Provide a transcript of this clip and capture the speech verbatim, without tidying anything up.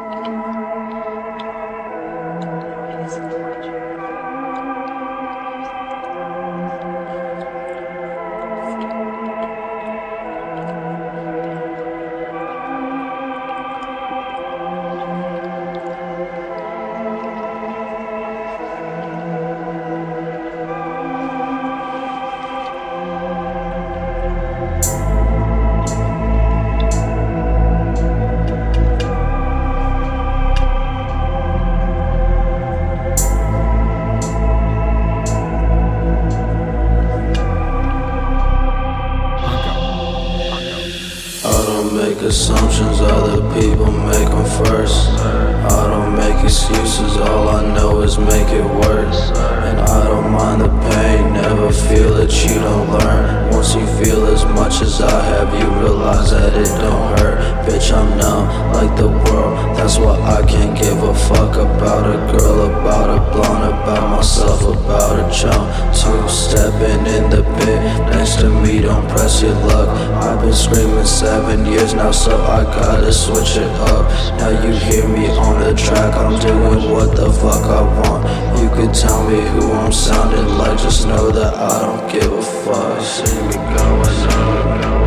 Make assumptions, other people make them first. I don't make excuses, all I know is make it worse. And I don't mind the pain, never feel that you don't learn. Once you feel as much as I have, you realize that it don't hurt. Bitch, I'm numb like the world, that's why I can't give a fuck about a girl, about a blonde, about myself, about a chump. Two-stepping in the pit, next to me, don't press your luck. I've been screaming seven years now, so I gotta switch it up. Now you hear me on the track, I'm doing what the fuck I want. You can tell me who I'm sounding like, just know that I don't give a fuck. See me going up.